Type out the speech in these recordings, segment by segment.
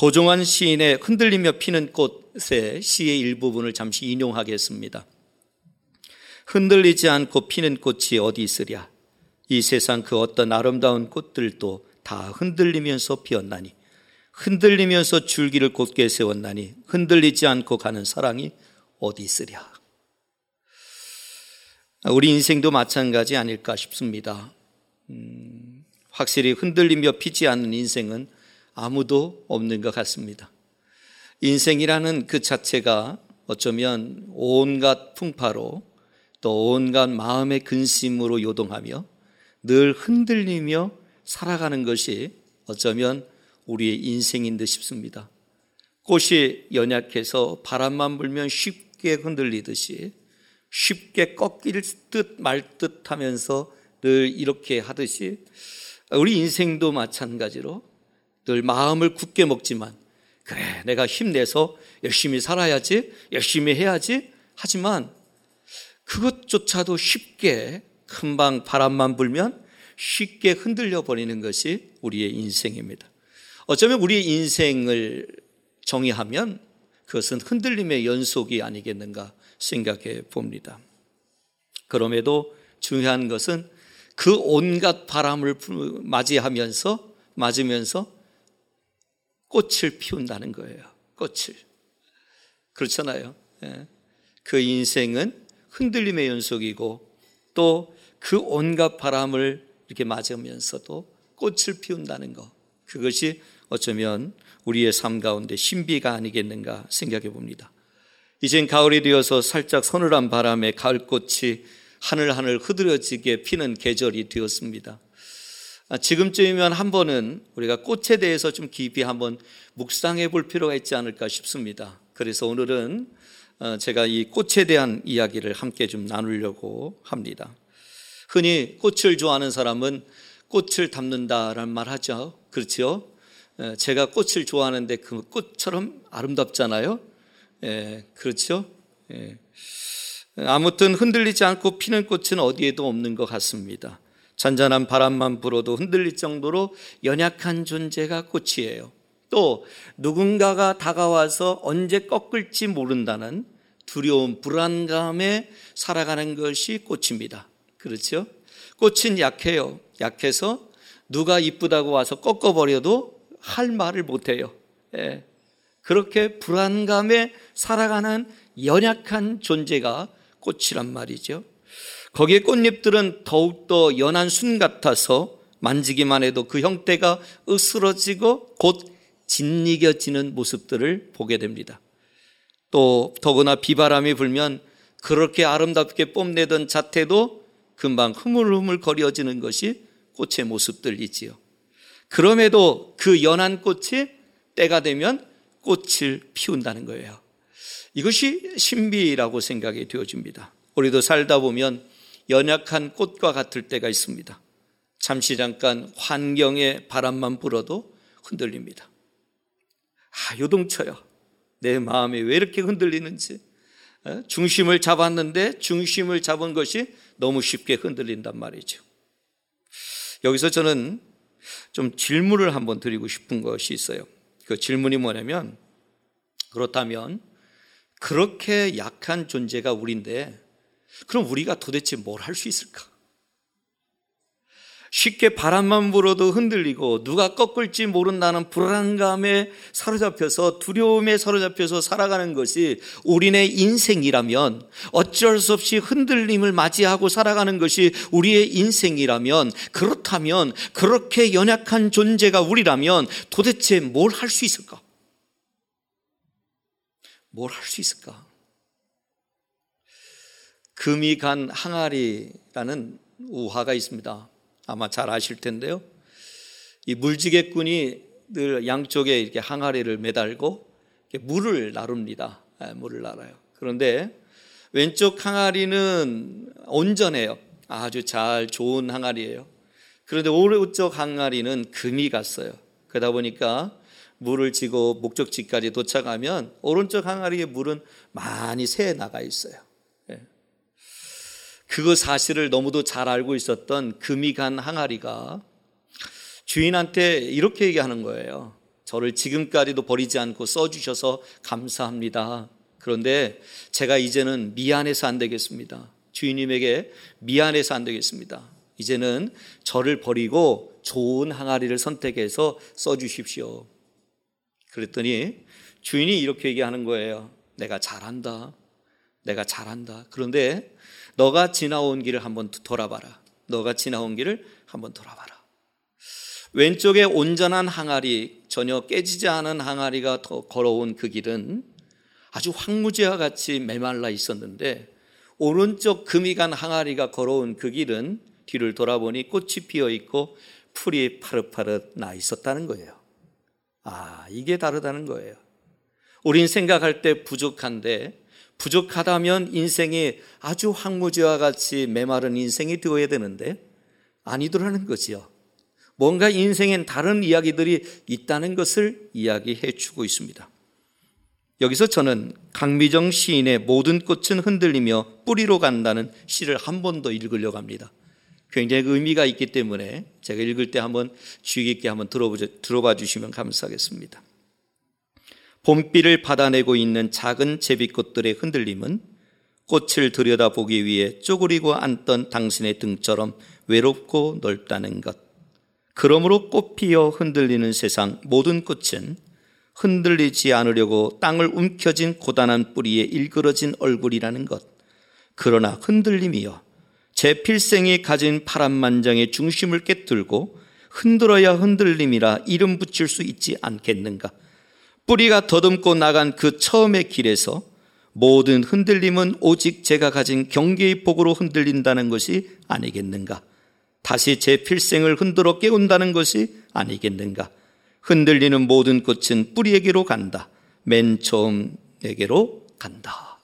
도종환 시인의 흔들리며 피는 꽃의 시의 일부분을 잠시 인용하겠습니다. 흔들리지 않고 피는 꽃이 어디 있으랴. 이 세상 그 어떤 아름다운 꽃들도 다 흔들리면서 피었나니, 흔들리면서 줄기를 곧게 세웠나니 흔들리지 않고 가는 사랑이 어디 있으랴. 우리 인생도 마찬가지 아닐까 싶습니다. 확실히 흔들리며 피지 않는 인생은 아무도 없는 것 같습니다. 인생이라는 그 자체가 어쩌면 온갖 풍파로 또 온갖 마음의 근심으로 요동하며 늘 흔들리며 살아가는 것이 어쩌면 우리의 인생인 듯 싶습니다. 꽃이 연약해서 바람만 불면 쉽게 흔들리듯이 쉽게 꺾일 듯 말 듯 하면서 늘 이렇게 하듯이 우리 인생도 마찬가지로 늘 마음을 굳게 먹지만, 그래 내가 힘내서 열심히 살아야지, 열심히 해야지 하지만 그것조차도 쉽게 금방 바람만 불면 쉽게 흔들려 버리는 것이 우리의 인생입니다. 어쩌면 우리의 인생을 정의하면 그것은 흔들림의 연속이 아니겠는가 생각해 봅니다. 그럼에도 중요한 것은 그 온갖 바람을 맞으면서 꽃을 피운다는 거예요. 꽃을. 그렇잖아요. 그 인생은 흔들림의 연속이고 또 그 온갖 바람을 이렇게 맞으면서도 꽃을 피운다는 것, 그것이 어쩌면 우리의 삶 가운데 신비가 아니겠는가 생각해 봅니다. 이젠 가을이 되어서 살짝 서늘한 바람에 가을꽃이 하늘하늘 흐드러지게 피는 계절이 되었습니다. 지금쯤이면 한 번은 우리가 꽃에 대해서 좀 깊이 한번 묵상해 볼 필요가 있지 않을까 싶습니다. 그래서 오늘은 제가 이 꽃에 대한 이야기를 함께 좀 나누려고 합니다. 흔히 꽃을 좋아하는 사람은 꽃을 담는다라는 말 하죠. 그렇죠? 제가 꽃을 좋아하는데 그 꽃처럼 아름답잖아요. 그렇죠? 아무튼 흔들리지 않고 피는 꽃은 어디에도 없는 것 같습니다. 잔잔한 바람만 불어도 흔들릴 정도로 연약한 존재가 꽃이에요. 또 누군가가 다가와서 언제 꺾을지 모른다는 두려움, 불안감에 살아가는 것이 꽃입니다. 그렇죠? 꽃은 약해요. 약해서 누가 이쁘다고 와서 꺾어버려도 할 말을 못해요. 그렇게 불안감에 살아가는 연약한 존재가 꽃이란 말이죠. 거기에 꽃잎들은 더욱더 연한 순 같아서 만지기만 해도 그 형태가 으스러지고 곧 짓이겨지는 모습들을 보게 됩니다. 또 더구나 비바람이 불면 그렇게 아름답게 뽐내던 자태도 금방 흐물흐물 거려지는 것이 꽃의 모습들이지요. 그럼에도 그 연한 꽃이 때가 되면 꽃을 피운다는 거예요. 이것이 신비라고 생각이 되어집니다. 우리도 살다 보면 연약한 꽃과 같을 때가 있습니다. 잠깐 환경의 바람만 불어도 흔들립니다. 요동쳐요. 내 마음이 왜 이렇게 흔들리는지. 중심을 잡았는데 중심을 잡은 것이 너무 쉽게 흔들린단 말이죠. 여기서 저는 좀 질문을 한번 드리고 싶은 것이 있어요. 그 질문이 뭐냐면, 그렇다면 그렇게 약한 존재가 우리인데 그럼 우리가 도대체 뭘 할 수 있을까? 쉽게 바람만 불어도 흔들리고 누가 꺾을지 모른다는 불안감에 사로잡혀서, 두려움에 사로잡혀서 살아가는 것이 우리네 인생이라면, 어쩔 수 없이 흔들림을 맞이하고 살아가는 것이 우리의 인생이라면, 그렇다면 그렇게 연약한 존재가 우리라면 도대체 뭘 할 수 있을까? 뭘 할 수 있을까? 금이 간 항아리라는 우화가 있습니다. 아마 잘 아실 텐데요. 이 물지개꾼이 늘 양쪽에 이렇게 항아리를 매달고 이렇게 물을 나릅니다. 물을 날아요. 그런데 왼쪽 항아리는 온전해요. 아주 좋은 항아리예요. 그런데 오른쪽 항아리는 금이 갔어요. 그러다 보니까 물을 지고 목적지까지 도착하면 오른쪽 항아리의 물은 많이 새 나가 있어요. 그 사실을 너무도 잘 알고 있었던 금이 간 항아리가 주인한테 이렇게 얘기하는 거예요. 저를 지금까지도 버리지 않고 써주셔서 감사합니다. 그런데 제가 이제는 미안해서 안 되겠습니다. 주인님에게 미안해서 안 되겠습니다. 이제는 저를 버리고 좋은 항아리를 선택해서 써주십시오. 그랬더니 주인이 이렇게 얘기하는 거예요. 내가 잘한다. 내가 잘한다. 그런데 너가 지나온 길을 한번 돌아봐라. 너가 지나온 길을 한번 돌아봐라. 왼쪽에 온전한 항아리, 전혀 깨지지 않은 항아리가 더 걸어온 그 길은 아주 황무지와 같이 메말라 있었는데, 오른쪽 금이 간 항아리가 걸어온 그 길은 뒤를 돌아보니 꽃이 피어 있고 풀이 파릇파릇 나 있었다는 거예요. 이게 다르다는 거예요. 우린 생각할 때 부족한데, 부족하다면 인생이 아주 황무지와 같이 메마른 인생이 되어야 되는데 아니더라는 거지요. 뭔가 인생엔 다른 이야기들이 있다는 것을 이야기해 주고 있습니다. 여기서 저는 강미정 시인의 모든 꽃은 흔들리며 뿌리로 간다는 시를 한 번 더 읽으려고 합니다. 굉장히 의미가 있기 때문에 제가 읽을 때 한번 주의 깊게 한번 들어봐 주시면 감사하겠습니다. 봄비를 받아내고 있는 작은 제비꽃들의 흔들림은 꽃을 들여다보기 위해 쪼그리고 앉던 당신의 등처럼 외롭고 넓다는 것. 그러므로 꽃피어 흔들리는 세상 모든 꽃은 흔들리지 않으려고 땅을 움켜쥔 고단한 뿌리에 일그러진 얼굴이라는 것. 그러나 흔들림이여, 제 필생이 가진 파란만장의 중심을 깨뜨리고 흔들어야 흔들림이라 이름 붙일 수 있지 않겠는가. 뿌리가 더듬고 나간 그 처음의 길에서 모든 흔들림은 오직 제가 가진 경계의 폭으로 흔들린다는 것이 아니겠는가. 다시 제 필생을 흔들어 깨운다는 것이 아니겠는가. 흔들리는 모든 꽃은 뿌리에게로 간다. 맨 처음에게로 간다.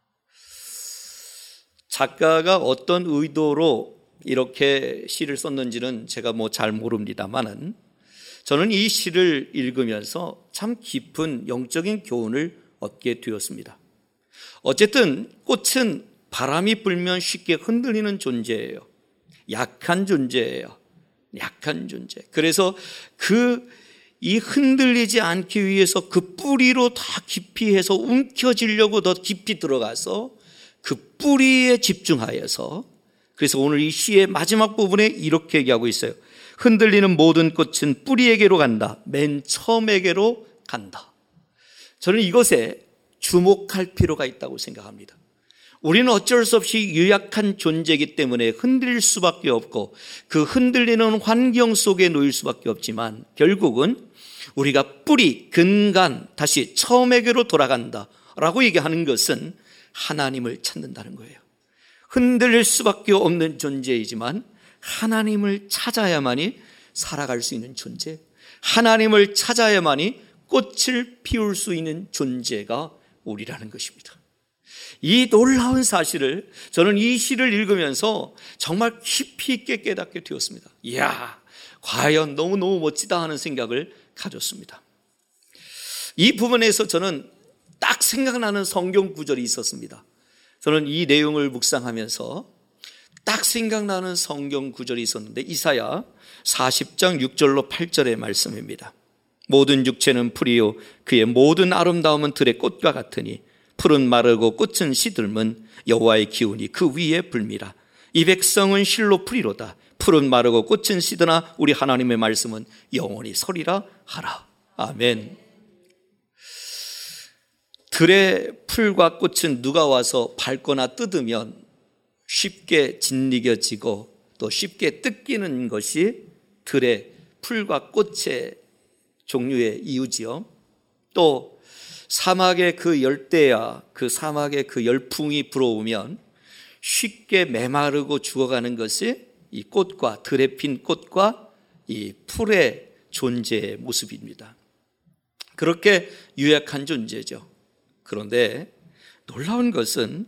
작가가 어떤 의도로 이렇게 시를 썼는지는 제가 잘 모릅니다만은, 저는 이 시를 읽으면서 참 깊은 영적인 교훈을 얻게 되었습니다. 어쨌든 꽃은 바람이 불면 쉽게 흔들리는 존재예요. 약한 존재예요. 약한 존재. 그래서 이 흔들리지 않기 위해서 그 뿌리로 더 깊이 해서 움켜쥐려고 더 깊이 들어가서 그 뿌리에 집중하여서, 그래서 오늘 이 시의 마지막 부분에 이렇게 얘기하고 있어요. 흔들리는 모든 꽃은 뿌리에게로 간다. 맨 처음에게로 간다. 저는 이것에 주목할 필요가 있다고 생각합니다. 우리는 어쩔 수 없이 유약한 존재이기 때문에 흔들릴 수밖에 없고 그 흔들리는 환경 속에 놓일 수밖에 없지만, 결국은 우리가 뿌리, 근간, 다시 처음에게로 돌아간다 라고 얘기하는 것은 하나님을 찾는다는 거예요. 흔들릴 수밖에 없는 존재이지만 하나님을 찾아야만이 살아갈 수 있는 존재, 하나님을 찾아야만이 꽃을 피울 수 있는 존재가 우리라는 것입니다. 이 놀라운 사실을 저는 이 시를 읽으면서 정말 깊이 있게 깨닫게 되었습니다. 이야, 과연 너무너무 멋지다 하는 생각을 가졌습니다. 이 부분에서 저는 딱 생각나는 성경 구절이 있었습니다. 저는 이 내용을 묵상하면서 딱 생각나는 성경 구절이 있었는데, 이사야 40장 6절로 8절의 말씀입니다. 모든 육체는 풀이요 그의 모든 아름다움은 들의 꽃과 같으니 풀은 마르고 꽃은 시들면 여호와의 기운이 그 위에 불미라. 이 백성은 실로 풀이로다. 풀은 마르고 꽃은 시드나 우리 하나님의 말씀은 영원히 서리라 하라. 아멘. 들의 풀과 꽃은 누가 와서 밟거나 뜯으면 쉽게 짓이겨지고 또 쉽게 뜯기는 것이 들의 풀과 꽃의 종류의 이유지요. 또 사막의 그 열대야, 그 사막의 그 열풍이 불어오면 쉽게 메마르고 죽어가는 것이 이 꽃과, 들에 핀 꽃과 이 풀의 존재의 모습입니다. 그렇게 유약한 존재죠. 그런데 놀라운 것은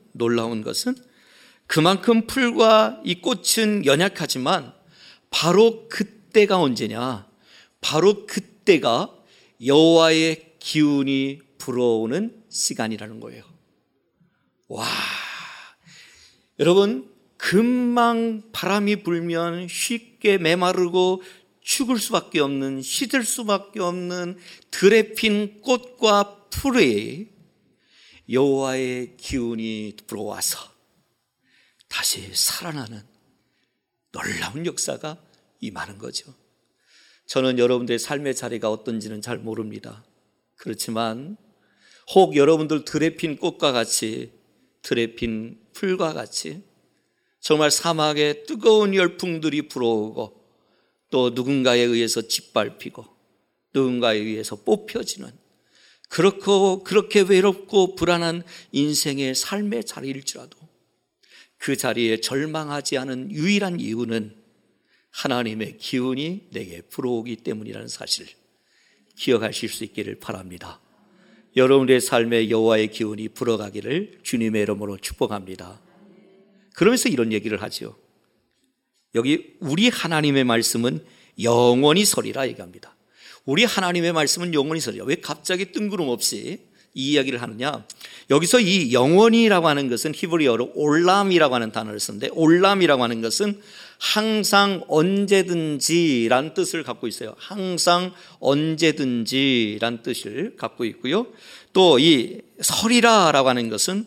그만큼 풀과 이 꽃은 연약하지만 바로 그때가 언제냐? 바로 그때가 여호와의 기운이 불어오는 시간이라는 거예요. 와, 여러분, 금방 바람이 불면 쉽게 메마르고 죽을 수밖에 없는, 시들 수밖에 없는 들에 핀 꽃과 풀에 여호와의 기운이 불어와서 다시 살아나는 놀라운 역사가 임하는 거죠. 저는 여러분들의 삶의 자리가 어떤지는 잘 모릅니다. 그렇지만 혹 여러분들 들에 핀 꽃과 같이, 들에 핀 풀과 같이 정말 사막에 뜨거운 열풍들이 불어오고 또 누군가에 의해서 짓밟히고 누군가에 의해서 뽑혀지는 그렇게 외롭고 불안한 인생의 삶의 자리일지라도 그 자리에 절망하지 않은 유일한 이유는 하나님의 기운이 내게 불어오기 때문이라는 사실 기억하실 수 있기를 바랍니다. 여러분의 삶에 여호와의 기운이 불어가기를 주님의 이름으로 축복합니다. 그러면서 이런 얘기를 하죠. 여기 우리 하나님의 말씀은 영원히 서리라 얘기합니다. 우리 하나님의 말씀은 영원히 서리라. 왜 갑자기 뜬구름없이 이 이야기를 하느냐? 여기서 이 영원히라고 하는 것은 히브리어로 올람이라고 하는 단어를 쓰는데, 올람이라고 하는 것은 항상 언제든지란 뜻을 갖고 있어요. 항상 언제든지란 뜻을 갖고 있고요. 또 이 서리라라고 하는 것은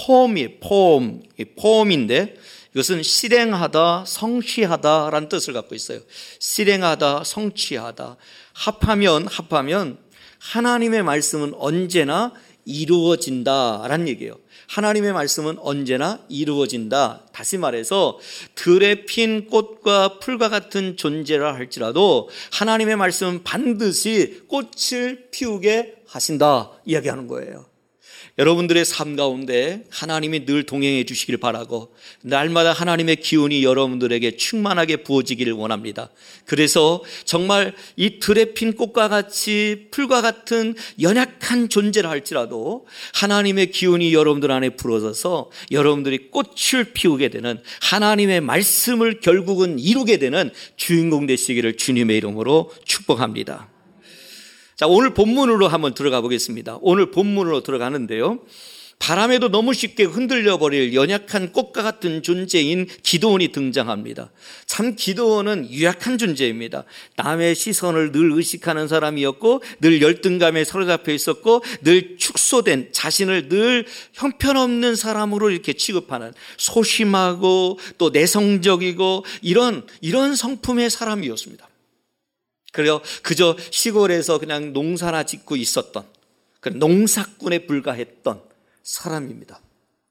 폼인데 이것은 실행하다, 성취하다라는 뜻을 갖고 있어요. 실행하다, 성취하다. 합하면 하나님의 말씀은 언제나 이루어진다라는 얘기예요. 하나님의 말씀은 언제나 이루어진다. 다시 말해서 들에 핀 꽃과 풀과 같은 존재라 할지라도 하나님의 말씀은 반드시 꽃을 피우게 하신다 이야기하는 거예요. 여러분들의 삶 가운데 하나님이 늘 동행해 주시길 바라고 날마다 하나님의 기운이 여러분들에게 충만하게 부어지기를 원합니다. 그래서 정말 이 들에 핀 꽃과 같이 풀과 같은 연약한 존재라 할지라도 하나님의 기운이 여러분들 안에 불어져서 여러분들이 꽃을 피우게 되는, 하나님의 말씀을 결국은 이루게 되는 주인공 되시기를 주님의 이름으로 축복합니다. 자, 오늘 본문으로 한번 들어가 보겠습니다. 오늘 본문으로 들어가는데요, 바람에도 너무 쉽게 흔들려 버릴 연약한 꽃과 같은 존재인 기드온이 등장합니다. 참 기드온은 유약한 존재입니다. 남의 시선을 늘 의식하는 사람이었고, 늘 열등감에 사로잡혀 있었고, 늘 축소된, 자신을 늘 형편없는 사람으로 이렇게 취급하는, 소심하고 또 내성적이고 이런 성품의 사람이었습니다. 그래요. 그저 시골에서 그냥 농사나 짓고 있었던 농사꾼에 불과했던 사람입니다.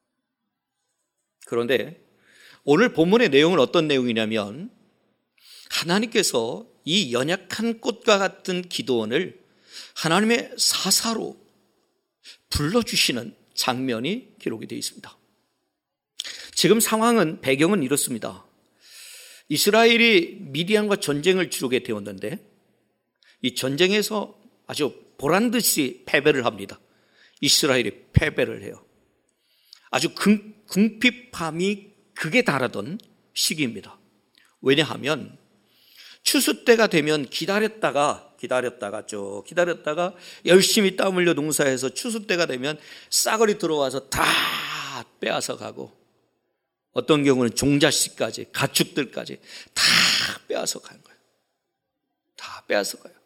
그런데 오늘 본문의 내용은 어떤 내용이냐면, 하나님께서 이 연약한 꽃과 같은 기드온을 하나님의 사사로 불러주시는 장면이 기록이 되어 있습니다. 지금 상황은, 배경은 이렇습니다. 이스라엘이 미디안과 전쟁을 치르게 되었는데 이 전쟁에서 아주 보란듯이 패배를 합니다. 이스라엘이 패배를 해요. 아주 궁핍함이 극에 달하던 시기입니다. 왜냐하면 추수 때가 되면 기다렸다가 열심히 땀 흘려 농사해서 추수 때가 되면 싸그리 들어와서 다 빼앗아 가고, 어떤 경우는 종자씨까지, 가축들까지 다 빼앗아 간 거예요. 다 빼앗아 가요.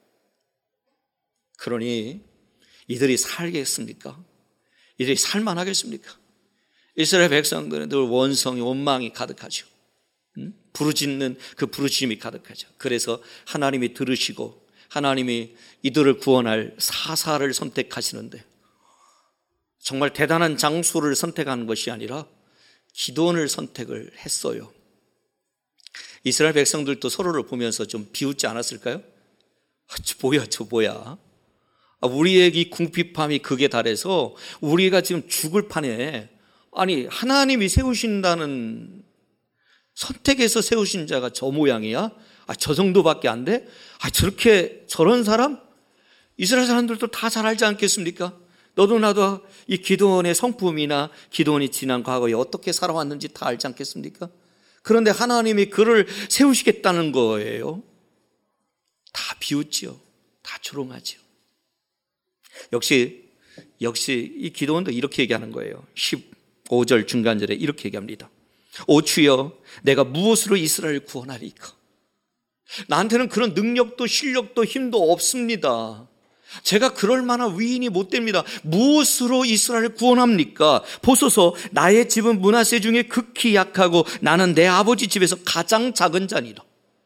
그러니 이들이 살겠습니까? 이들이 살만하겠습니까? 이스라엘 백성들은 늘 원성이, 원망이 가득하죠. 부르짖는 그 부르짖음이 가득하죠. 그래서 하나님이 들으시고 하나님이 이들을 구원할 사사를 선택하시는데, 정말 대단한 장수를 선택하는 것이 아니라 기드온을 선택을 했어요. 이스라엘 백성들도 서로를 보면서 좀 비웃지 않았을까요? 저 뭐야? 우리의 이 궁핍함이 극에 달해서 우리가 지금 죽을 판에, 아니 하나님이 세우신다는, 선택해서 세우신 자가 저 모양이야? 저 정도밖에 안 돼? 저런 사람? 이스라엘 사람들도 다 잘 알지 않겠습니까? 너도 나도 이 기드온의 성품이나 기드온이 지난 과거에 어떻게 살아왔는지 다 알지 않겠습니까? 그런데 하나님이 그를 세우시겠다는 거예요. 다 비웃지요. 다 조롱하지요. 역시 이 기드온도 이렇게 얘기하는 거예요. 15절 중간절에 이렇게 얘기합니다. 오 주여, 내가 무엇으로 이스라엘을 구원하리까? 나한테는 그런 능력도 실력도 힘도 없습니다. 제가 그럴 만한 위인이 못 됩니다. 무엇으로 이스라엘을 구원합니까? 보소서, 나의 집은 므낫세 중에 극히 약하고 나는 내 아버지 집에서 가장 작은 자니라.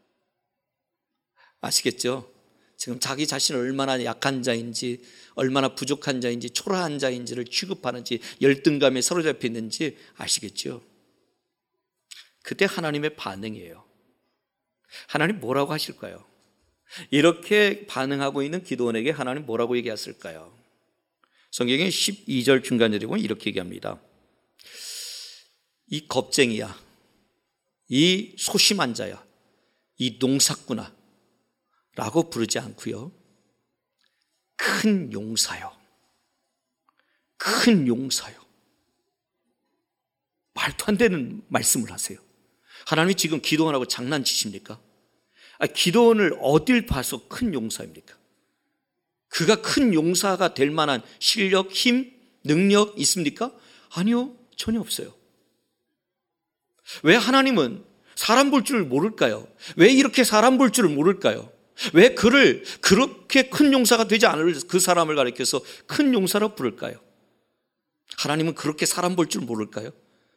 아시겠죠? 지금 자기 자신을 얼마나 약한 자인지, 얼마나 부족한 자인지, 초라한 자인지를 취급하는지, 열등감에 사로잡혀 있는지 아시겠죠? 그때 하나님의 반응이에요. 하나님 뭐라고 하실까요? 이렇게 반응하고 있는 기드온에게 하나님 뭐라고 얘기했을까요? 성경의 12절 중간절에 보면 이렇게 얘기합니다. 이 겁쟁이야, 이 소심한 자야, 이 농사꾼아 라고 부르지 않고요, 큰 용사요, 큰 용사요. 말도 안 되는 말씀을 하세요. 하나님이 지금 기드온하고 장난치십니까? 기드온을 어딜 봐서 큰 용사입니까? 그가 큰 용사가 될 만한 실력, 힘, 능력 있습니까? 아니요, 전혀 없어요. 왜 하나님은 사람 볼 줄 모를까요? 왜 이렇게 사람 볼 줄 모를까요? 왜 그를 그렇게 큰 용사가 되지 않을 그 사람을 가리켜서 큰 용사라고 부를까요? 하나님은 그렇게 사람 볼 줄 모를까요?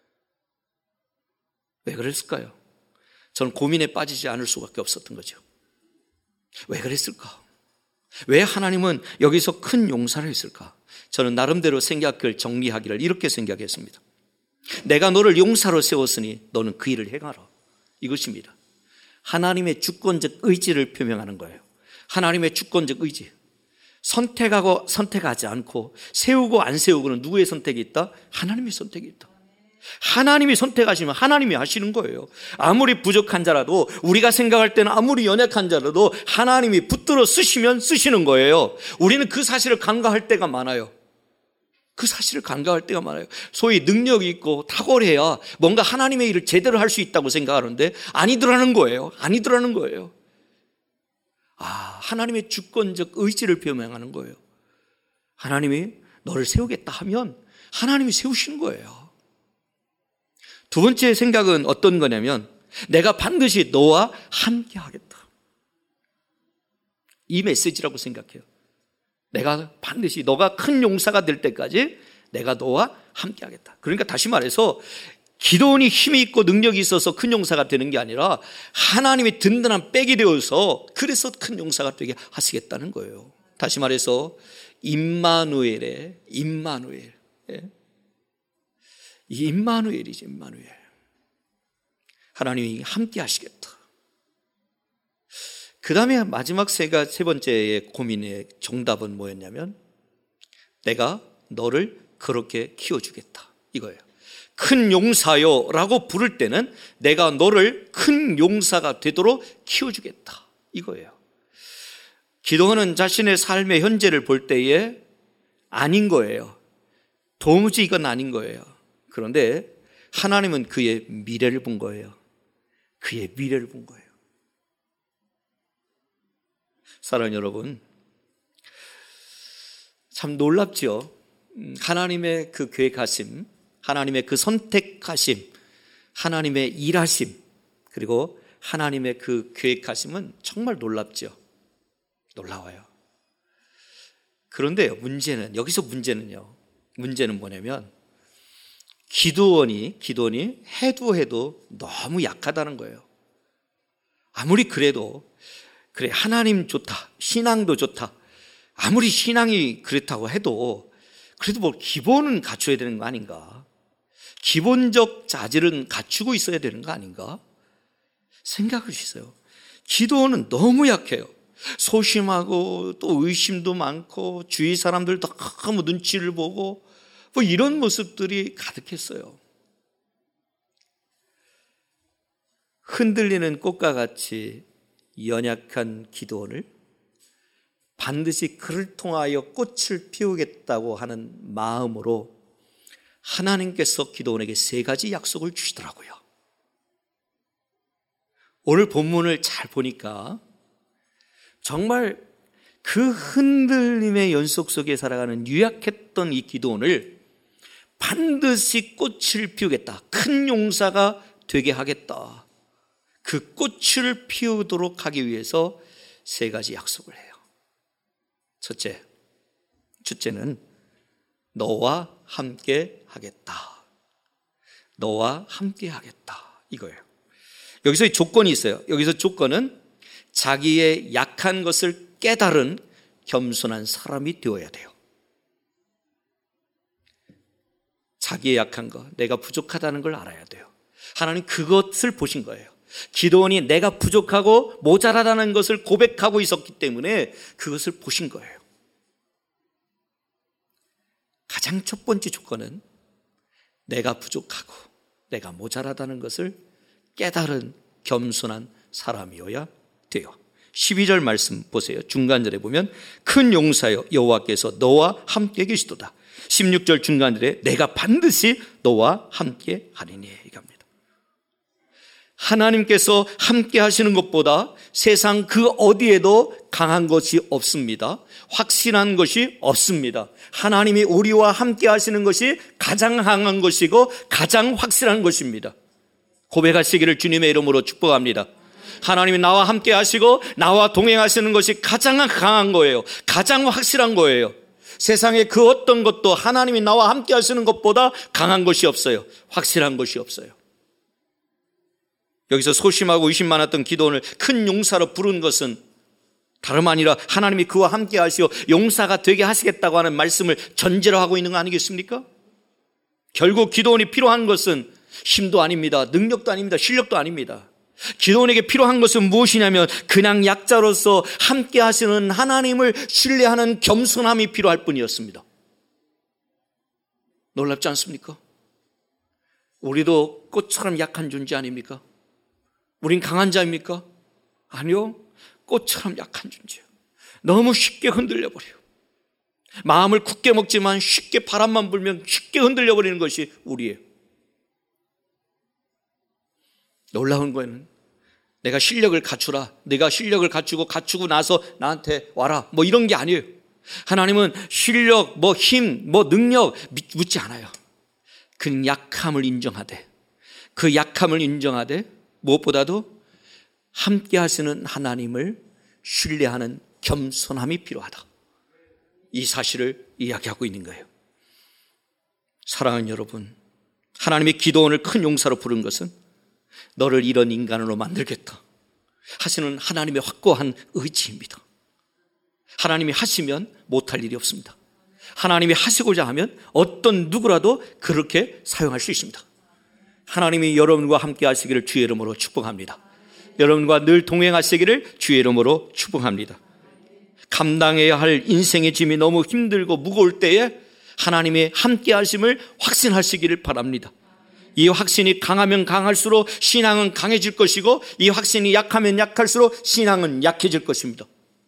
왜 그랬을까요? 저는 고민에 빠지지 않을 수밖에 없었던 거죠. 왜 그랬을까? 왜 하나님은 여기서 큰 용사를 했을까? 저는 나름대로 생각을 정리하기를 이렇게 생각했습니다. 내가 너를 용사로 세웠으니 너는 그 일을 행하라. 이것입니다. 하나님의 주권적 의지를 표명하는 거예요. 하나님의 주권적 의지. 선택하고 선택하지 않고 세우고 안 세우고는 누구의 선택이 있다? 하나님의 선택이 있다. 하나님이 선택하시면 하나님이 하시는 거예요. 아무리 부족한 자라도, 우리가 생각할 때는 아무리 연약한 자라도 하나님이 붙들어 쓰시면 쓰시는 거예요. 우리는 그 사실을 간과할 때가 많아요. 그 사실을 간과할 때가 많아요. 소위 능력이 있고 탁월해야 뭔가 하나님의 일을 제대로 할 수 있다고 생각하는데 아니더라는 거예요. 아니더라는 거예요. 하나님의 주권적 의지를 표명하는 거예요. 하나님이 너를 세우겠다 하면 하나님이 세우시는 거예요. 두 번째 생각은 어떤 거냐면, 내가 반드시 너와 함께 하겠다. 이 메시지라고 생각해요. 내가 반드시 너가 큰 용사가 될 때까지 내가 너와 함께 하겠다. 그러니까 다시 말해서 기드온이 힘이 있고 능력이 있어서 큰 용사가 되는 게 아니라 하나님의 든든한 백이 되어서 그래서 큰 용사가 되게 하시겠다는 거예요. 다시 말해서 임마누엘의 임마누엘. 임마누엘이지, 임마누엘. 하나님이 함께 하시겠다. 그 다음에 마지막 세 번째의 고민의 정답은 뭐였냐면, 내가 너를 그렇게 키워주겠다, 이거예요. 큰 용사요 라고 부를 때는 내가 너를 큰 용사가 되도록 키워주겠다, 이거예요. 기드온은 자신의 삶의 현재를 볼 때에 아닌 거예요. 도무지 이건 아닌 거예요. 그런데 하나님은 그의 미래를 본 거예요. 그의 미래를 본 거예요. 사랑하는 여러분, 참 놀랍죠? 하나님의 그 계획하심, 하나님의 그 선택하심, 하나님의 일하심, 그리고 하나님의 그 계획하심은 정말 놀랍죠? 놀라워요. 그런데 여기서 문제는 뭐냐면, 기드온이 해도 너무 약하다는 거예요. 아무리 그래도 그래, 하나님 좋다, 신앙도 좋다, 아무리 신앙이 그렇다고 해도 그래도 뭐 기본은 갖춰야 되는 거 아닌가? 기본적 자질은 갖추고 있어야 되는 거 아닌가? 생각을 했어요. 기드온은 너무 약해요. 소심하고 또 의심도 많고 주위 사람들도 너무 눈치를 보고 뭐 이런 모습들이 가득했어요. 흔들리는 꽃과 같이 연약한 기드온을 반드시 그를 통하여 꽃을 피우겠다고 하는 마음으로 하나님께서 기드온에게 3가지 약속을 주시더라고요. 오늘 본문을 잘 보니까 정말 그 흔들림의 연속 속에 살아가는 유약했던 이 기드온을 반드시 꽃을 피우겠다, 큰 용사가 되게 하겠다, 그 꽃을 피우도록 하기 위해서 세 가지 약속을 해요. 첫째는 너와 함께 하겠다. 너와 함께 하겠다. 이거예요. 여기서 조건이 있어요. 여기서 조건은 자기의 약한 것을 깨달은 겸손한 사람이 되어야 돼요. 자기의 약한 것, 내가 부족하다는 걸 알아야 돼요. 하나님 그것을 보신 거예요. 기도원이 내가 부족하고 모자라다는 것을 고백하고 있었기 때문에 그것을 보신 거예요. 가장 첫 번째 조건은 내가 부족하고 내가 모자라다는 것을 깨달은 겸손한 사람이어야 돼요. 12절 말씀 보세요. 중간절에 보면 큰 용사여 여호와께서 너와 함께 계시도다. 16절 중간절에 내가 반드시 너와 함께 하리니 이겁니다. 하나님께서 함께 하시는 것보다 세상 그 어디에도 강한 것이 없습니다. 확신한 것이 없습니다. 하나님이 우리와 함께 하시는 것이 가장 강한 것이고 가장 확실한 것입니다. 고백하시기를 주님의 이름으로 축복합니다. 하나님이 나와 함께 하시고 나와 동행하시는 것이 가장 강한 거예요. 가장 확실한 거예요. 세상에 그 어떤 것도 하나님이 나와 함께 하시는 것보다 강한 것이 없어요. 확실한 것이 없어요. 여기서 소심하고 의심 많았던 기도원을 큰 용사로 부른 것은 다름 아니라 하나님이 그와 함께 하시어 용사가 되게 하시겠다고 하는 말씀을 전제로 하고 있는 거 아니겠습니까? 결국 기도원이 필요한 것은 힘도 아닙니다. 능력도 아닙니다. 실력도 아닙니다. 기도원에게 필요한 것은 무엇이냐면 그냥 약자로서 함께 하시는 하나님을 신뢰하는 겸손함이 필요할 뿐이었습니다. 놀랍지 않습니까? 우리도 꽃처럼 약한 존재 아닙니까? 우린 강한 자입니까? 아니요. 꽃처럼 약한 존재예요. 너무 쉽게 흔들려버려요. 마음을 굳게 먹지만 쉽게 바람만 불면 쉽게 흔들려버리는 것이 우리예요. 놀라운 거는 내가 실력을 갖추라. 내가 실력을 갖추고 나서 나한테 와라. 뭐 이런 게 아니에요. 하나님은 실력, 힘, 능력 묻지 않아요. 그 약함을 인정하되 무엇보다도 함께 하시는 하나님을 신뢰하는 겸손함이 필요하다. 이 사실을 이야기하고 있는 거예요. 사랑하는 여러분, 하나님의 기도원을 큰 용사로 부른 것은 너를 이런 인간으로 만들겠다 하시는 하나님의 확고한 의지입니다. 하나님이 하시면 못할 일이 없습니다. 하나님이 하시고자 하면 어떤 누구라도 그렇게 사용할 수 있습니다. 하나님이 여러분과 함께 하시기를 주의 이름으로 축복합니다. 여러분과 늘 동행하시기를 주의 이름으로 축복합니다. 감당해야 할 인생의 짐이 너무 힘들고 무거울 때에 하나님의 함께 하심을 확신하시기를 바랍니다. 이 확신이 강하면 강할수록 신앙은 강해질 것이고 이 확신이 약하면 약할수록 신앙은 약해질 것입니다.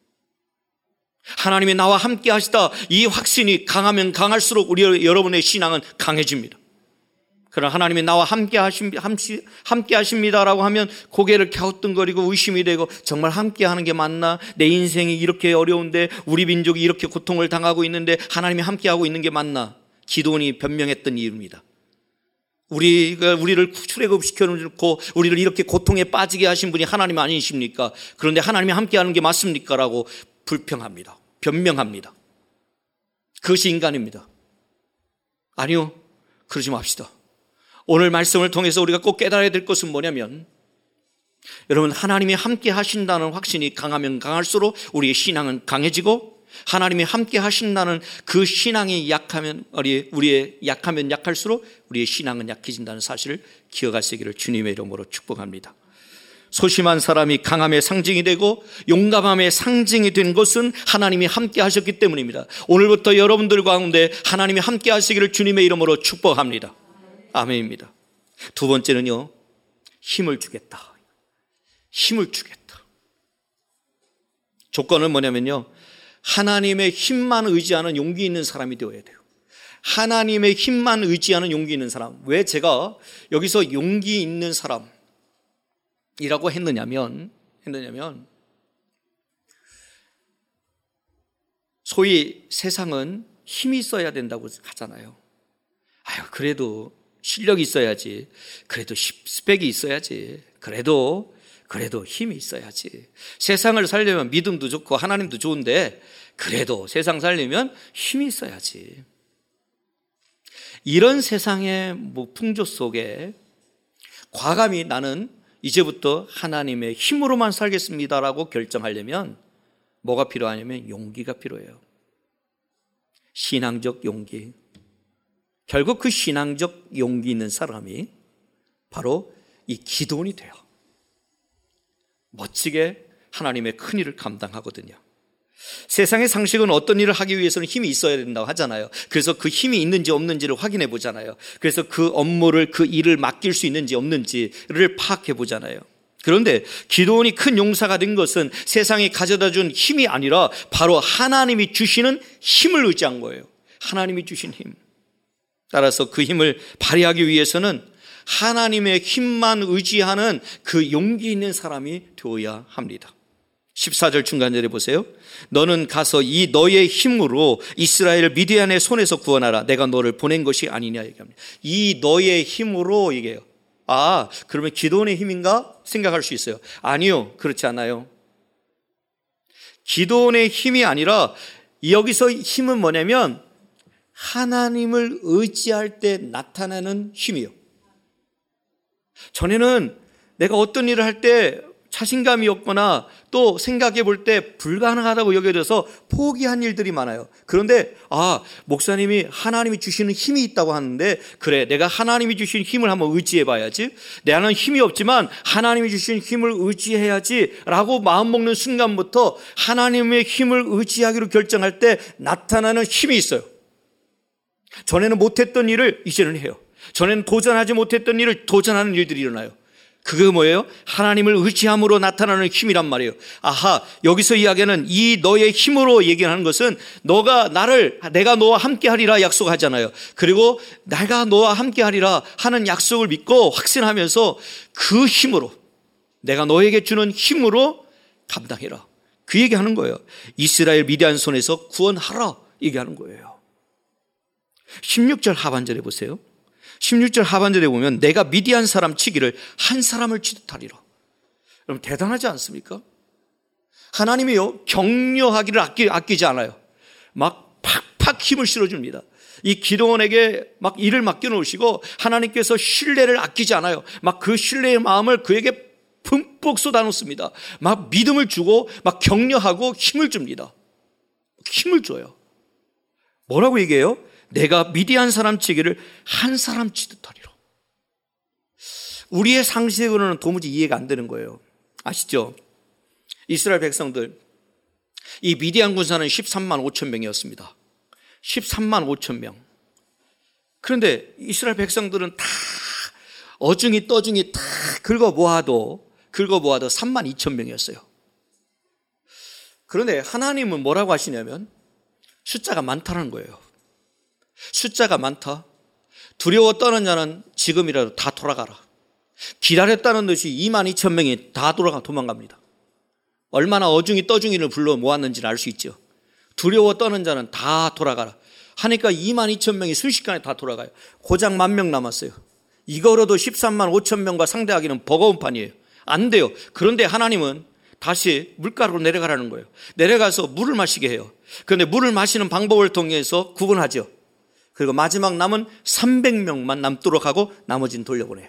하나님이 나와 함께 하시다, 이 확신이 강하면 강할수록 여러분의 신앙은 강해집니다. 그러나 하나님이 나와 함께 하십니다라고 하면 고개를 갸우뚱거리고 의심이 되고 정말 함께 하는 게 맞나? 내 인생이 이렇게 어려운데 우리 민족이 이렇게 고통을 당하고 있는데 하나님이 함께 하고 있는 게 맞나? 기도원이 변명했던 이유입니다. 우리를 출애굽시켜 놓고 우리를 이렇게 고통에 빠지게 하신 분이 하나님 아니십니까? 그런데 하나님이 함께 하는 게 맞습니까? 라고 불평합니다. 변명합니다. 그것이 인간입니다. 아니요, 그러지 맙시다. 오늘 말씀을 통해서 우리가 꼭 깨달아야 될 것은 뭐냐면 여러분, 하나님이 함께 하신다는 확신이 강하면 강할수록 우리의 신앙은 강해지고 하나님이 함께 하신다는 그 신앙이 약하면 약할수록 우리의 신앙은 약해진다는 사실을 기억하시기를 주님의 이름으로 축복합니다. 소심한 사람이 강함의 상징이 되고 용감함의 상징이 된 것은 하나님이 함께 하셨기 때문입니다. 오늘부터 여러분들 가운데 하나님이 함께 하시기를 주님의 이름으로 축복합니다. 아멘입니다. 두 번째는요, 힘을 주겠다. 힘을 주겠다. 조건은 뭐냐면요, 하나님의 힘만 의지하는 용기 있는 사람이 되어야 돼요. 하나님의 힘만 의지하는 용기 있는 사람. 왜 제가 여기서 용기 있는 사람이라고 했느냐면 소위 세상은 힘이 있어야 된다고 하잖아요. 그래도 실력이 있어야지. 그래도 스펙이 있어야지. 그래도 그래도 힘이 있어야지. 세상을 살려면 믿음도 좋고 하나님도 좋은데 그래도 세상 살려면 힘이 있어야지. 이런 세상의 풍조 속에 과감히 나는 이제부터 하나님의 힘으로만 살겠습니다라고 결정하려면 뭐가 필요하냐면 용기가 필요해요. 신앙적 용기. 결국 그 신앙적 용기 있는 사람이 바로 이 기드온이 돼요. 멋지게 하나님의 큰 일을 감당하거든요. 세상의 상식은 어떤 일을 하기 위해서는 힘이 있어야 된다고 하잖아요. 그래서 그 힘이 있는지 없는지를 확인해 보잖아요. 그래서 그 업무를, 그 일을 맡길 수 있는지 없는지를 파악해 보잖아요. 그런데 기드온이 큰 용사가 된 것은 세상이 가져다 준 힘이 아니라 바로 하나님이 주시는 힘을 의지한 거예요. 하나님이 주신 힘. 따라서 그 힘을 발휘하기 위해서는 하나님의 힘만 의지하는 그 용기 있는 사람이 되어야 합니다. 14절 중간절에 보세요. 너는 가서 이 너의 힘으로 이스라엘을 미디안의 손에서 구원하라. 내가 너를 보낸 것이 아니냐 얘기합니다. 이 너의 힘으로 얘기해요. 아, 그러면 기드온의 힘인가 생각할 수 있어요. 아니요, 그렇지 않아요. 기드온의 힘이 아니라 여기서 힘은 뭐냐면 하나님을 의지할 때 나타나는 힘이요. 전에는 내가 어떤 일을 할 때 자신감이 없거나 또 생각해 볼 때 불가능하다고 여겨져서 포기한 일들이 많아요. 그런데 목사님이 하나님이 주시는 힘이 있다고 하는데 그래, 내가 하나님이 주신 힘을 한번 의지해 봐야지. 나는 힘이 없지만 하나님이 주신 힘을 의지해야지 라고 마음먹는 순간부터 하나님의 힘을 의지하기로 결정할 때 나타나는 힘이 있어요. 전에는 못했던 일을 이제는 해요. 전에는 도전하지 못했던 일을 도전하는 일들이 일어나요. 그게 뭐예요? 하나님을 의지함으로 나타나는 힘이란 말이에요. 아하, 여기서 이야기하는 이 너의 힘으로 얘기하는 것은 내가 너와 함께 하리라 약속하잖아요. 그리고 내가 너와 함께 하리라 하는 약속을 믿고 확신하면서 그 힘으로, 내가 너에게 주는 힘으로 감당해라. 그 얘기하는 거예요. 이스라엘 미디안 손에서 구원하라 얘기하는 거예요. 16절 하반절에 보세요. 16절 하반절에 보면 내가 미디안 사람 치기를 한 사람을 치듯 하리라. 여러분 대단하지 않습니까? 하나님이요 격려하기를 아끼지 않아요. 막 팍팍 힘을 실어줍니다. 이 기드온에게 막 일을 맡겨놓으시고 하나님께서 신뢰를 아끼지 않아요. 막 그 신뢰의 마음을 그에게 듬뿍 쏟아놓습니다. 막 믿음을 주고 막 격려하고 힘을 줍니다. 힘을 줘요. 뭐라고 얘기해요? 내가 미디안 사람 치기를 한 사람 치듯 하리라. 우리의 상식으로는 도무지 이해가 안 되는 거예요. 아시죠? 이스라엘 백성들, 이 미디안 군사는 13만 5천 명이었습니다. 13만 5천 명. 그런데 이스라엘 백성들은 다 어중이 떠중이 다 긁어 모아도 3만 2천 명이었어요. 그런데 하나님은 뭐라고 하시냐면 숫자가 많다는 거예요. 숫자가 많다. 두려워 떠는 자는 지금이라도 다 돌아가라. 기다렸다는 듯이 2만 2천 명이 다 도망갑니다. 얼마나 어중이 떠중이를 불러 모았는지를 알 수 있죠. 두려워 떠는 자는 다 돌아가라 하니까 2만 2천 명이 순식간에 다 돌아가요. 고작 10,000명 남았어요. 이거로도 13만 5천 명과 상대하기는 버거운 판이에요. 안 돼요. 그런데 하나님은 다시 물가로 내려가라는 거예요. 내려가서 물을 마시게 해요. 그런데 물을 마시는 방법을 통해서 구분하죠. 그리고 마지막 남은 300명만 남도록 하고 나머지는 돌려보내요.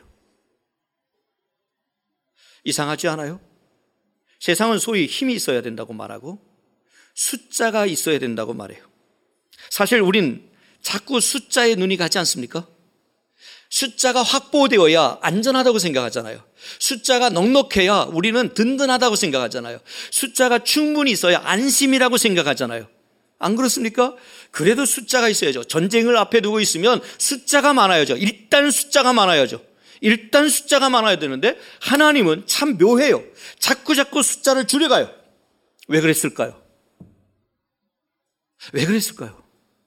이상하지 않아요? 세상은 소위 힘이 있어야 된다고 말하고 숫자가 있어야 된다고 말해요. 사실 우린 자꾸 숫자에 눈이 가지 않습니까? 숫자가 확보되어야 안전하다고 생각하잖아요. 숫자가 넉넉해야 우리는 든든하다고 생각하잖아요. 숫자가 충분히 있어야 안심이라고 생각하잖아요. 안 그렇습니까? 그래도 숫자가 있어야죠. 전쟁을 앞에 두고 있으면 숫자가 많아야죠. 일단 숫자가 많아야죠. 일단 숫자가 많아야 되는데 하나님은 참 묘해요. 자꾸 숫자를 줄여가요. 왜 그랬을까요? 왜 그랬을까요?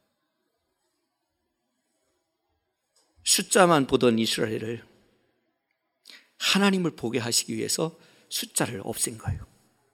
숫자만 보던 이스라엘을 하나님을 보게 하시기 위해서 숫자를 없앤 거예요.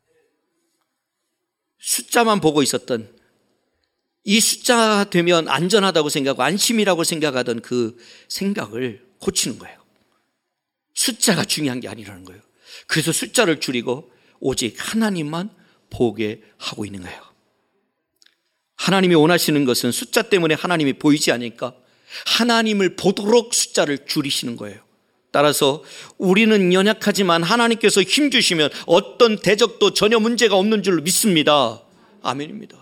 숫자만 보고 있었던 이 숫자가 되면 안전하다고 생각하고 안심이라고 생각하던 그 생각을 고치는 거예요. 숫자가 중요한 게 아니라는 거예요. 그래서 숫자를 줄이고 오직 하나님만 보게 하고 있는 거예요. 하나님이 원하시는 것은 숫자 때문에 하나님이 보이지 않으니까 하나님을 보도록 숫자를 줄이시는 거예요. 따라서 우리는 연약하지만 하나님께서 힘 주시면 어떤 대적도 전혀 문제가 없는 줄로 믿습니다. 아멘입니다.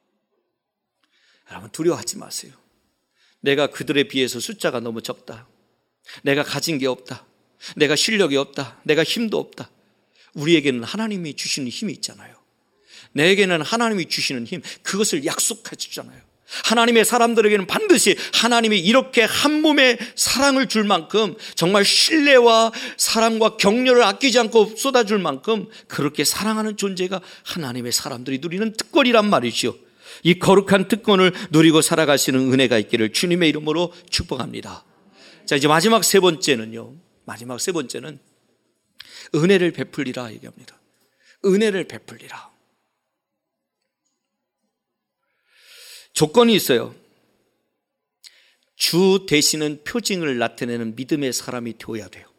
여러분, 두려워하지 마세요. 내가 그들에 비해서 숫자가 너무 적다. 내가 가진 게 없다. 내가 실력이 없다. 내가 힘도 없다. 우리에게는 하나님이 주시는 힘이 있잖아요. 내게는 하나님이 주시는 힘, 그것을 약속해 주잖아요. 하나님의 사람들에게는 반드시 하나님이 이렇게 한 몸에 사랑을 줄 만큼, 정말 신뢰와 사랑과 격려를 아끼지 않고 쏟아줄 만큼 그렇게 사랑하는 존재가 하나님의 사람들이 누리는 특권이란 말이죠. 이 거룩한 특권을 누리고 살아가시는 은혜가 있기를 주님의 이름으로 축복합니다. 자, 이제 마지막 세 번째는 은혜를 베풀리라 얘기합니다. 은혜를 베풀리라. 조건이 있어요. 주 되시는 표징을 나타내는 믿음의 사람이 되어야 돼요.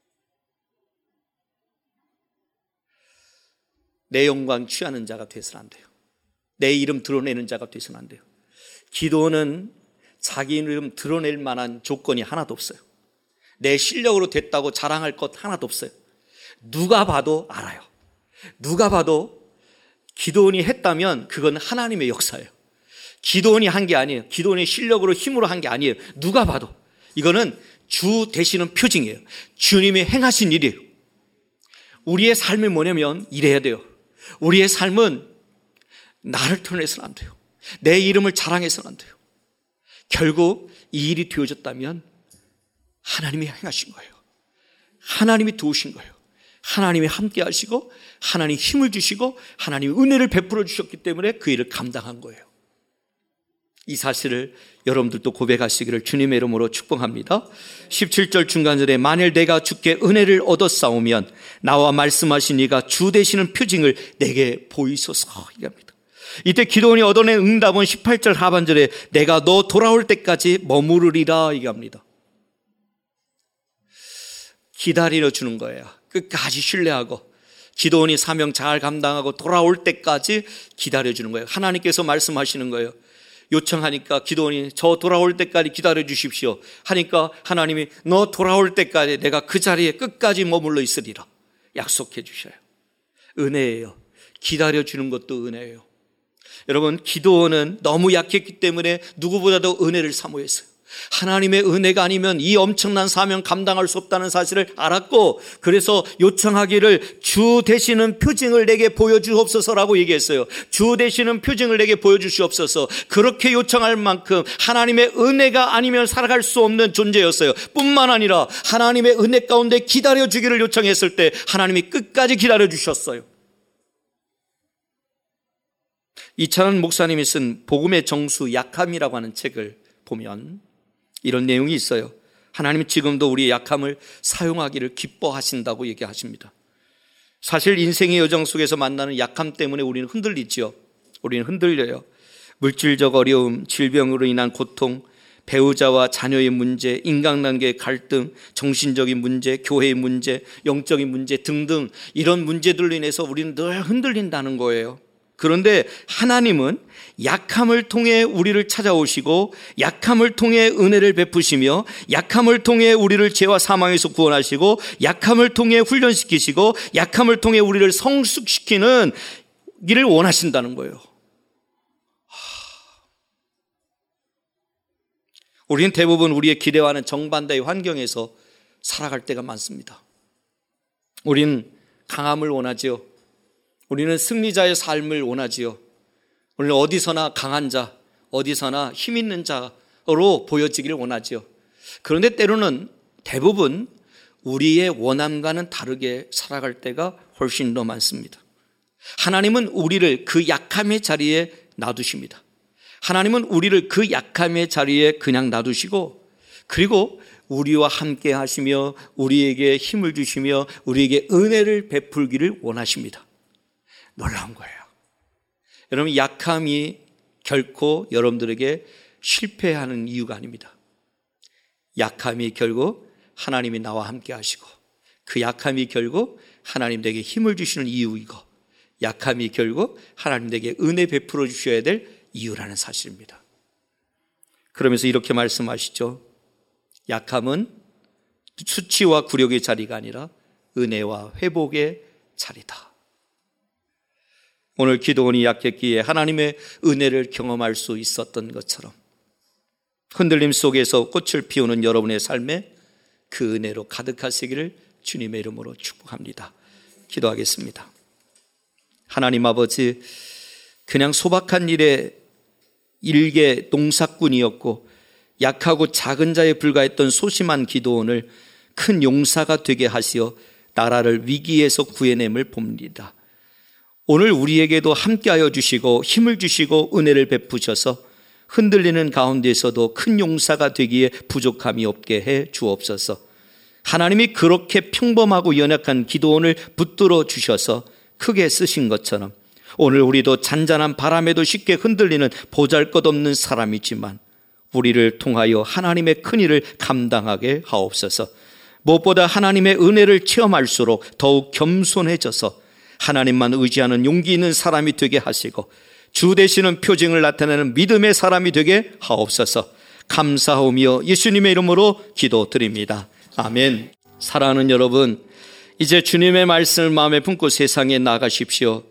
내 영광 취하는 자가 되어서는 안 돼요. 내 이름 드러내는 자가 되어서는 안 돼요. 기도는 자기 이름 드러낼 만한 조건이 하나도 없어요. 내 실력으로 됐다고 자랑할 것 하나도 없어요. 누가 봐도 알아요. 누가 봐도 기도원이 했다면 그건 하나님의 역사예요. 기도원이 한 게 아니에요. 기도원의 실력으로 힘으로 한 게 아니에요. 누가 봐도 이거는 주 되시는 표징이에요. 주님이 행하신 일이에요. 우리의 삶이 뭐냐면 이래야 돼요. 우리의 삶은 나를 드러내서는 안 돼요. 내 이름을 자랑해서는 안 돼요. 결국 이 일이 되어졌다면 하나님이 행하신 거예요. 하나님이 도우신 거예요. 하나님이 함께 하시고 하나님이 힘을 주시고 하나님이 은혜를 베풀어 주셨기 때문에 그 일을 감당한 거예요. 이 사실을 여러분들도 고백하시기를 주님의 이름으로 축복합니다. 17절 중간절에 만일 내가 주께 은혜를 얻었사오면 나와 말씀하신 이가 주 되시는 표징을 내게 보이소서 얘기합니다. 이때 기도원이 얻어낸 응답은 18절 하반절에 내가 너 돌아올 때까지 머무르리라 얘기합니다. 기다려 주는 거예요. 끝까지 신뢰하고 기도원이 사명 잘 감당하고 돌아올 때까지 기다려 주는 거예요. 하나님께서 말씀하시는 거예요. 요청하니까 기도원이 저 돌아올 때까지 기다려 주십시오 하니까 하나님이 너 돌아올 때까지 내가 그 자리에 끝까지 머물러 있으리라 약속해 주셔요. 은혜예요. 기다려 주는 것도 은혜예요. 여러분, 기도원은 너무 약했기 때문에 누구보다도 은혜를 사모했어요. 하나님의 은혜가 아니면 이 엄청난 사명 감당할 수 없다는 사실을 알았고, 그래서 요청하기를 주 되시는 표징을 내게 보여주옵소서라고 얘기했어요. 주 되시는 표징을 내게 보여주시옵소서. 그렇게 요청할 만큼 하나님의 은혜가 아니면 살아갈 수 없는 존재였어요. 뿐만 아니라 하나님의 은혜 가운데 기다려주기를 요청했을 때 하나님이 끝까지 기다려주셨어요. 이찬원 목사님이 쓴 복음의 정수 약함이라고 하는 책을 보면 이런 내용이 있어요. 하나님은 지금도 우리의 약함을 사용하기를 기뻐하신다고 얘기하십니다. 사실 인생의 여정 속에서 만나는 약함 때문에 우리는 흔들리죠. 우리는 흔들려요. 물질적 어려움, 질병으로 인한 고통, 배우자와 자녀의 문제, 인간관계의 갈등, 정신적인 문제, 교회의 문제, 영적인 문제 등등 이런 문제들로 인해서 우리는 늘 흔들린다는 거예요. 그런데 하나님은 약함을 통해 우리를 찾아오시고 약함을 통해 은혜를 베푸시며 약함을 통해 우리를 죄와 사망에서 구원하시고 약함을 통해 훈련시키시고 약함을 통해 우리를 성숙시키는 일을 원하신다는 거예요. 우리는 대부분 우리의 기대와는 정반대의 환경에서 살아갈 때가 많습니다. 우리는 강함을 원하지요. 우리는 승리자의 삶을 원하지요. 우리는 어디서나 강한 자, 어디서나 힘 있는 자로 보여지기를 원하지요. 그런데 때로는 대부분 우리의 원함과는 다르게 살아갈 때가 훨씬 더 많습니다. 하나님은 우리를 그 약함의 자리에 놔두십니다. 하나님은 우리를 그 약함의 자리에 그냥 놔두시고 그리고 우리와 함께 하시며 우리에게 힘을 주시며 우리에게 은혜를 베풀기를 원하십니다. 놀라운 거예요. 여러분, 약함이 결코 여러분들에게 실패하는 이유가 아닙니다. 약함이 결국 하나님이 나와 함께 하시고 그 약함이 결국 하나님 내게 힘을 주시는 이유이고, 약함이 결국 하나님 내게 은혜 베풀어 주셔야 될 이유라는 사실입니다. 그러면서 이렇게 말씀하시죠. 약함은 수치와 굴욕의 자리가 아니라 은혜와 회복의 자리다. 오늘 기도원이 약했기에 하나님의 은혜를 경험할 수 있었던 것처럼 흔들림 속에서 꽃을 피우는 여러분의 삶에 그 은혜로 가득하시기를 주님의 이름으로 축복합니다. 기도하겠습니다. 하나님 아버지, 그냥 소박한 일개 농사꾼이었고 약하고 작은 자에 불과했던 소심한 기도원을 큰 용사가 되게 하시어 나라를 위기에서 구해냄을 봅니다. 오늘 우리에게도 함께하여 주시고 힘을 주시고 은혜를 베푸셔서 흔들리는 가운데서도 큰 용사가 되기에 부족함이 없게 해 주옵소서. 하나님이 그렇게 평범하고 연약한 기도원을 붙들어 주셔서 크게 쓰신 것처럼 오늘 우리도 잔잔한 바람에도 쉽게 흔들리는 보잘것없는 사람이지만 우리를 통하여 하나님의 큰일을 감당하게 하옵소서. 무엇보다 하나님의 은혜를 체험할수록 더욱 겸손해져서 하나님만 의지하는 용기 있는 사람이 되게 하시고 주 되시는 표징을 나타내는 믿음의 사람이 되게 하옵소서. 감사하오며 예수님의 이름으로 기도드립니다. 아멘. 사랑하는 여러분, 이제 주님의 말씀을 마음에 품고 세상에 나가십시오.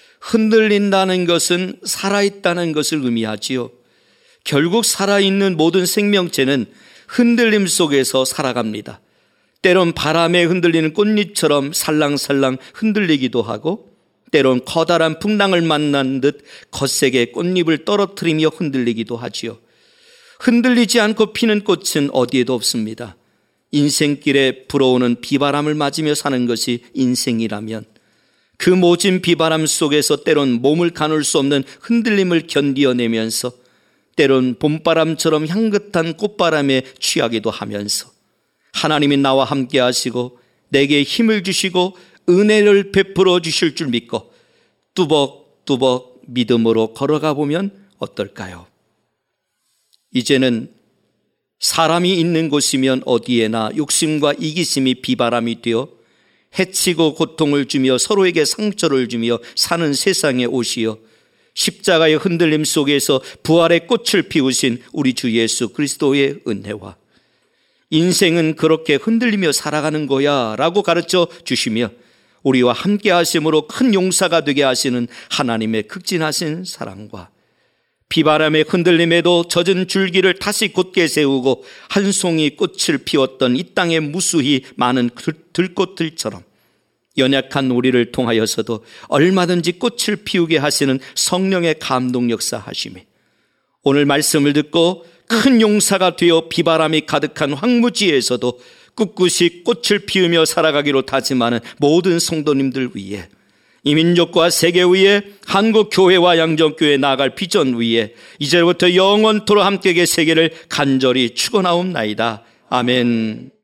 흔들린다는 것은 살아있다는 것을 의미하지요. 결국 살아있는 모든 생명체는 흔들림 속에서 살아갑니다. 때론 바람에 흔들리는 꽃잎처럼 살랑살랑 흔들리기도 하고, 때론 커다란 풍랑을 만난 듯 거세게 꽃잎을 떨어뜨리며 흔들리기도 하지요. 흔들리지 않고 피는 꽃은 어디에도 없습니다. 인생길에 불어오는 비바람을 맞으며 사는 것이 인생이라면 그 모진 비바람 속에서 때론 몸을 가눌 수 없는 흔들림을 견디어내면서 때론 봄바람처럼 향긋한 꽃바람에 취하기도 하면서 하나님이 나와 함께 하시고 내게 힘을 주시고 은혜를 베풀어 주실 줄 믿고 뚜벅뚜벅 믿음으로 걸어가 보면 어떨까요? 이제는 사람이 있는 곳이면 어디에나 욕심과 이기심이 비바람이 되어 해치고 고통을 주며 서로에게 상처를 주며 사는 세상에 오시어 십자가의 흔들림 속에서 부활의 꽃을 피우신 우리 주 예수 그리스도의 은혜와 인생은 그렇게 흔들리며 살아가는 거야 라고 가르쳐 주시며 우리와 함께 하심으로 큰 용사가 되게 하시는 하나님의 극진하신 사랑과 비바람의 흔들림에도 젖은 줄기를 다시 곧게 세우고 한 송이 꽃을 피웠던 이 땅의 무수히 많은 들꽃들처럼 연약한 우리를 통하여서도 얼마든지 꽃을 피우게 하시는 성령의 감동 역사하심이 오늘 말씀을 듣고 큰 용사가 되어 비바람이 가득한 황무지에서도 꿋꿋이 꽃을 피우며 살아가기로 다짐하는 모든 성도님들 위해 이 민족과 세계 위에 한국 교회와 양정교회 나아갈 비전 위에 이제부터 영원토록 함께 계시기를 간절히 축원하옵나이다. 아멘.